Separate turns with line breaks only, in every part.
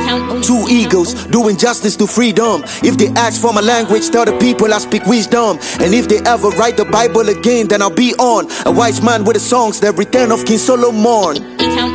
Two egos doing justice to freedom. If they ask for my language, tell the people I speak wisdom. And if they ever write the Bible again, then I'll be on. A wise man with the songs, the return of King Solomon.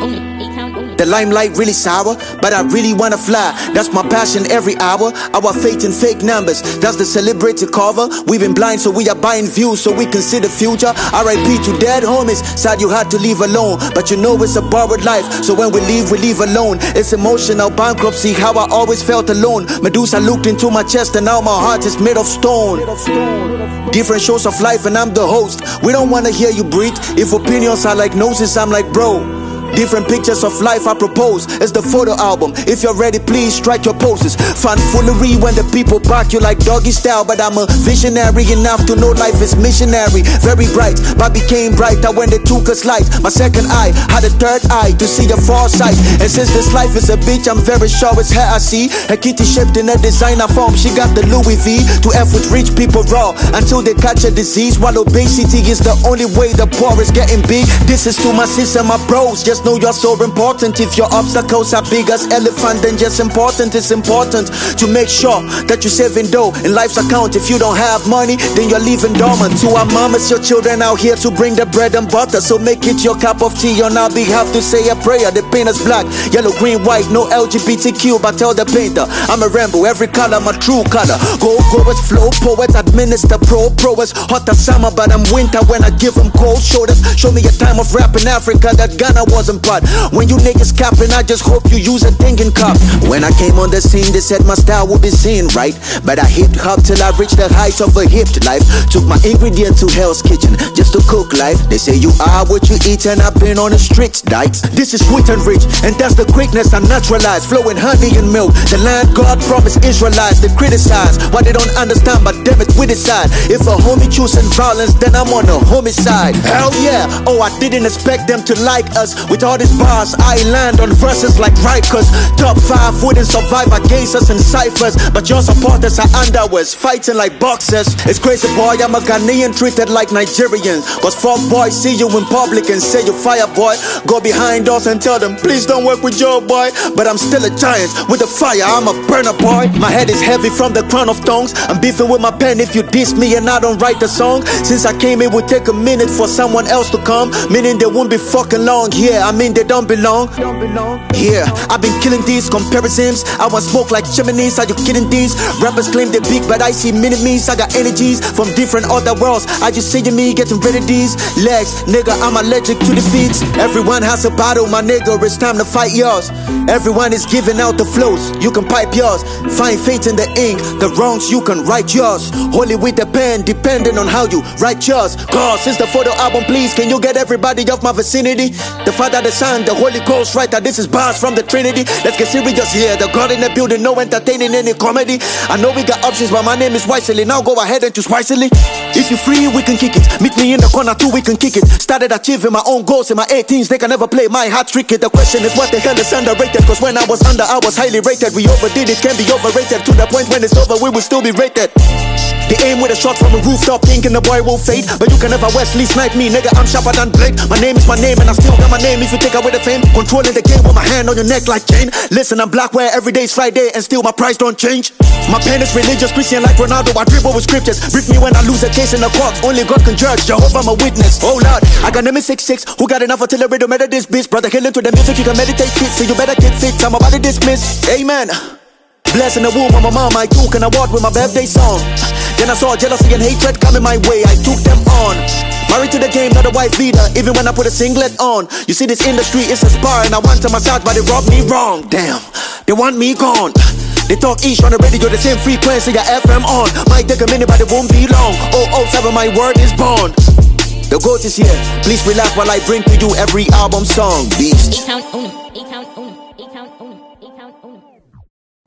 The limelight really sour, but I really wanna fly. That's my passion every hour. Our faith in fake numbers, that's the celebrity cover. We've been blind, so we are buying views so we can see the future. R.I.P. to dead homies, sad you had to leave alone. But you know it's a borrowed life, so when we leave alone. It's emotional bankruptcy, how I always felt alone. Medusa looked into my chest and now my heart is made of stone. Different shows of life and I'm the host. We don't wanna hear you breathe. If opinions are like noses, I'm like bro. Different pictures of life I propose. It's the photo album. If you're ready, please strike your poses. Fanfoolery when the people back you like doggy style. But I'm a visionary enough to know life is missionary. Very bright, but became brighter when they took us light. My second eye had a third eye to see the far side. And since this life is a bitch, I'm very sure it's her I see. Her kitty shaped in a designer form. She got the Louis V to F with rich people raw until they catch a disease. While obesity is the only way the poor is getting big. This is to my sis and my bros. Just know you're so important. If your obstacles are big as elephant, then just important. It's important to make sure that you're saving dough in life's account. If you don't have money, then you're leaving dormant. To our mamas, your children out here to bring the bread and butter. So make it your cup of tea on our behalf to say a prayer. The paint is black, yellow, green, white, no LGBTQ. But tell the painter, I'm a rainbow, every color my true color. Go-goers, flow poets, administer pro-proers. Hot as summer, but I'm winter when I give them cold shoulders. Show me a time of rap in Africa that Ghana wasn't part. When you niggas capping, I just hope you use a thinking cup. When I came on the scene, they said my style would be seen, right? But I hip hop till I reached the heights of a hipped life. Took my ingredient to Hell's Kitchen just to cook life. They say you are what you eat, and I've been on the streets, dikes. This is sweet and rich, and that's the quickness I naturalize. Flowing honey and milk, the land God promised Israelites. They criticize why they don't understand, but damn it, we decide. If a homie choosing violence, then I'm on the homicide. Hell yeah, oh I didn't expect them to like us. With all this bars, I land on verses like Rikers. Top 5 wouldn't survive against us in ciphers, but your supporters are underwears, fighting like boxers. It's crazy boy, I'm a Ghanaian treated like Nigerians. Cause fuck boys see you in public and say you fire boy. Go behind us and tell them please don't work with Joe boy. But I'm still a giant with a fire, I'm a burner boy. My head is heavy from the crown of thongs. I'm beefing with my pen if you diss me and I don't write the song. Since I came, it would take a minute for someone else to come, meaning they won't be fucking long here. I mean they don't belong. Yeah, I've been killing these comparisons. I want smoke like chimneys. Are you kidding these? Rappers claim they're big, but I see mini-me's. I got energies from different other worlds. I just see me getting rid of these legs. Nigga, I'm allergic to defeats. Everyone has a battle, my nigga, it's time to fight yours. Everyone is giving out the flows, you can pipe yours. Find faith in the ink, the wrongs you can write yours. Holy with the pen, depending on how you write yours. Cause it's the photo album, please, can you get everybody off my vicinity? The Father, the Son, the Holy Ghost writer, this is bars from the Trinity. Let's get serious here, the God in the building, no entertaining any comedy. I know we got options, but my name is Wisely. Now go ahead and choose wisely. If you're free, we can kick it. Meet me in the corner too, we can kick it. Started achieving my own goals in my 18s, they can never play my heart tricky. The question is what the hell is underrated? Cause when I was under, I was highly rated. We overdid it, can be overrated. To the point when it's over, we will still be rated. They aim with a shot from a rooftop, thinking the boy will fade. But you can never Wesley snipe me, nigga, I'm sharper than Blade. My name is my name and I still got my name. If you take away the fame, controlling the game with my hand on your neck like chain. Listen, I'm black where every day is Friday and still my price don't change. My pen is religious, Christian like Ronaldo, I dribble with scriptures. Brief me when I lose a case in the court, only God can judge, Jehovah my witness. Oh Lord, I got name 66, who got enough artillery to murder this bitch. Brother, killing to the music, you can meditate fit, so you better get fit, I'm about to dismiss. Amen. Blessing the womb of my mom, I took an award with my birthday song. Then I saw jealousy and hatred coming my way, I took them on. Married to the game, not a wife beater, even when I put a singlet on. You see this industry is a spar and I want to massage, but they rob me wrong. Damn, they want me gone. They talk ish on the radio, the same frequency, got FM on. Might take a minute, but it won't be long. 007, my word is born. The GOAT is here, please relax while I bring to you every album song. Beast.